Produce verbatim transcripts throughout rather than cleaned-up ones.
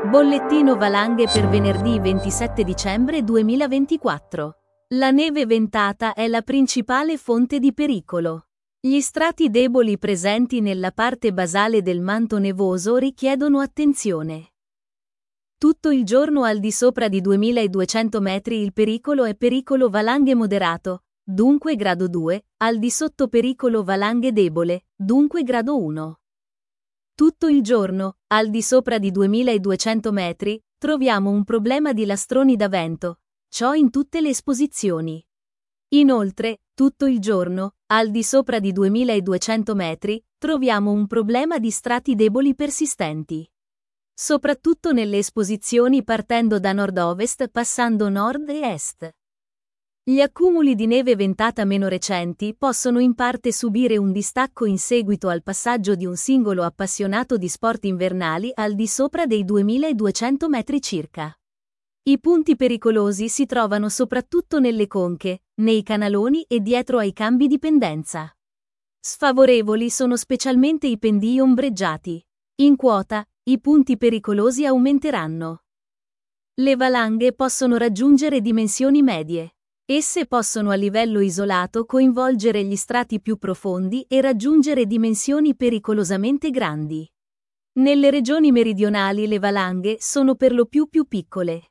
Bollettino valanghe per venerdì ventisette dicembre duemilaventiquattro. La neve ventata è la principale fonte di pericolo. Gli strati deboli presenti nella parte basale del manto nevoso richiedono attenzione. Tutto il giorno al di sopra di duemiladuecento metri il pericolo è pericolo valanghe moderato, dunque grado due, al di sotto pericolo valanghe debole, dunque grado uno. Tutto il giorno, al di sopra di duemiladuecento metri, troviamo un problema di lastroni da vento, ciò in tutte le esposizioni. Inoltre, tutto il giorno, al di sopra di duemiladuecento metri, troviamo un problema di strati deboli persistenti. Soprattutto nelle esposizioni partendo da nord-ovest passando nord e est. Gli accumuli di neve ventata meno recenti possono in parte subire un distacco in seguito al passaggio di un singolo appassionato di sport invernali al di sopra dei duemiladuecento metri circa. I punti pericolosi si trovano soprattutto nelle conche, nei canaloni e dietro ai cambi di pendenza. Sfavorevoli sono specialmente i pendii ombreggiati. In quota, i punti pericolosi aumenteranno. Le valanghe possono raggiungere dimensioni medie. Esse possono a livello isolato coinvolgere gli strati più profondi e raggiungere dimensioni pericolosamente grandi. Nelle regioni meridionali le valanghe sono per lo più più piccole.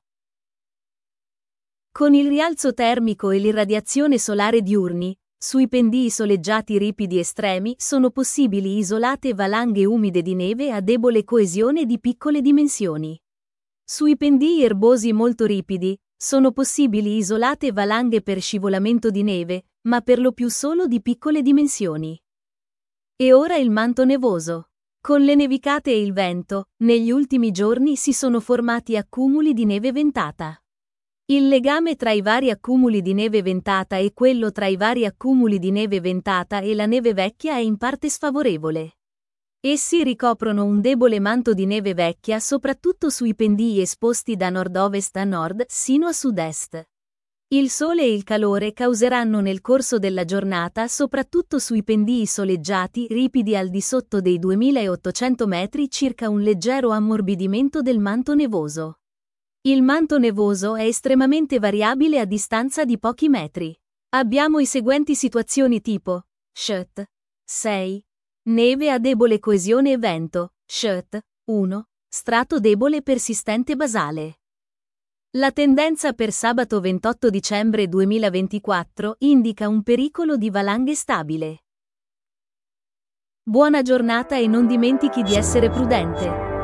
Con il rialzo termico e l'irradiazione solare diurni, sui pendii soleggiati ripidi estremi sono possibili isolate valanghe umide di neve a debole coesione di piccole dimensioni. Sui pendii erbosi molto ripidi, sono possibili isolate valanghe per scivolamento di neve, ma per lo più solo di piccole dimensioni. E ora il manto nevoso. Con le nevicate e il vento, negli ultimi giorni si sono formati accumuli di neve ventata. Il legame tra i vari accumuli di neve ventata e quello tra i vari accumuli di neve ventata e la neve vecchia è in parte sfavorevole. Essi ricoprono un debole manto di neve vecchia soprattutto sui pendii esposti da nord-ovest a nord sino a sud-est. Il sole e il calore causeranno nel corso della giornata soprattutto sui pendii soleggiati ripidi al di sotto dei duemilaottocento metri circa un leggero ammorbidimento del manto nevoso. Il manto nevoso è estremamente variabile a distanza di pochi metri. Abbiamo i seguenti situazioni tipo S H T sei. Neve a debole coesione e vento, S H T uno, strato debole persistente basale. La tendenza per sabato ventotto dicembre duemilaventiquattro indica un pericolo di valanghe stabile. Buona giornata e non dimentichi di essere prudente.